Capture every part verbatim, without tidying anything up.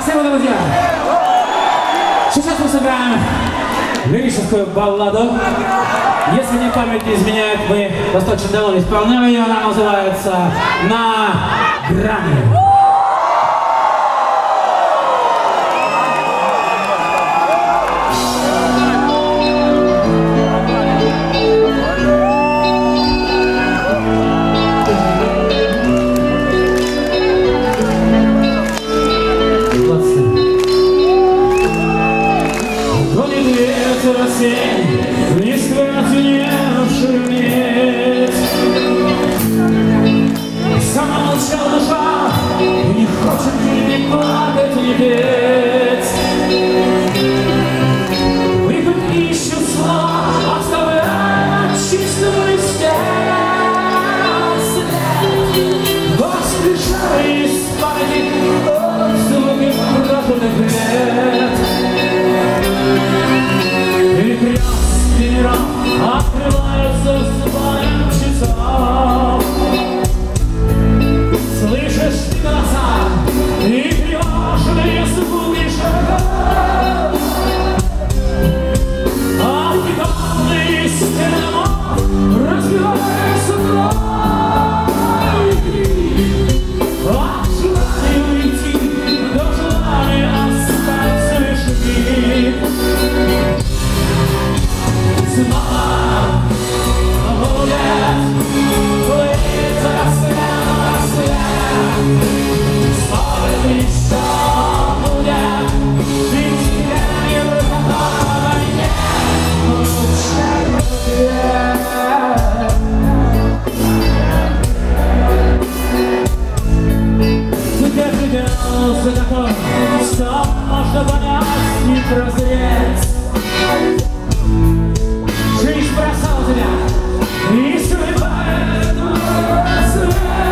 Спасибо, друзья! Сейчас мы сыграем лирическую балладу. Если мне память не изменяет, мы достаточно давно исполняем ее. Она называется «На грани». Не сквозивший вниз. Сама молчала душа, не хочет ни плакать, ни петь. Выпад ищет слова, оставляя чистого листя след. Воскрешая из памяти отзвуки прожитых лет. Открывается звоном часов. Слышишь ты голоса и тревожные звуки шагов. А бетонные стены домов разбиваются кровь. От желания уйти до желания остаться лишь миг. Снова будет плыть рассвет, рассвет. Снова еще будет, ведь тебя не выходного нет лучше ответ. Теперь придется готов, что можно понять и прозреть. Жизнь бросала тебя и срывает рассвет.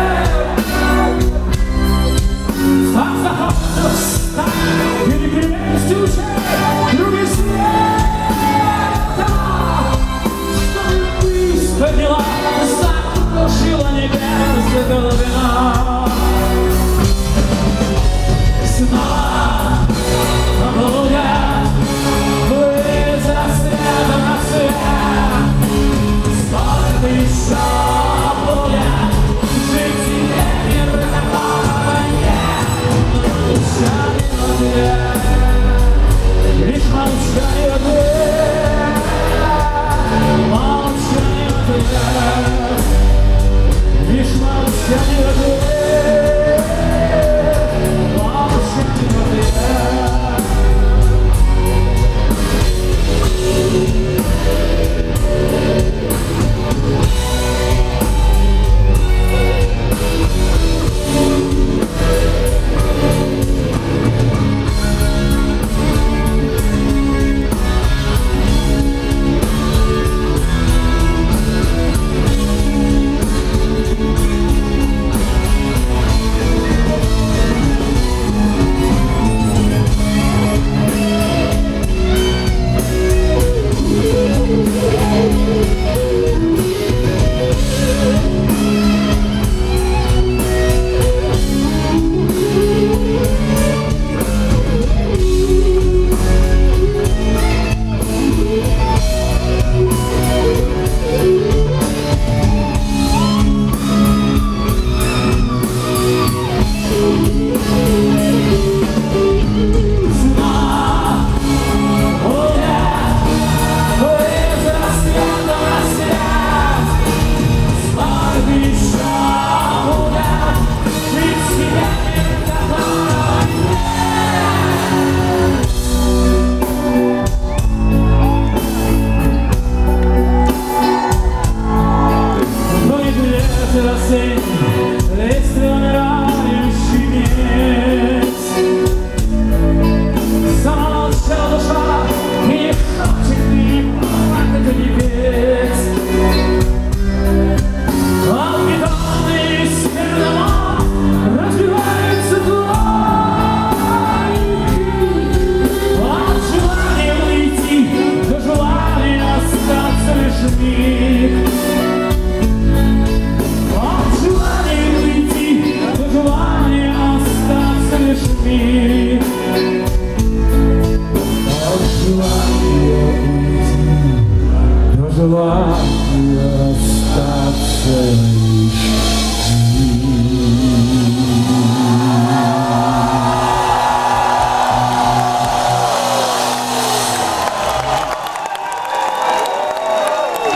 Сам захочет встать, перекресть учить другой света. Что ты подняла, закружила небес глубина. Снова будет выйти. желание уйти, до желания остаться лишь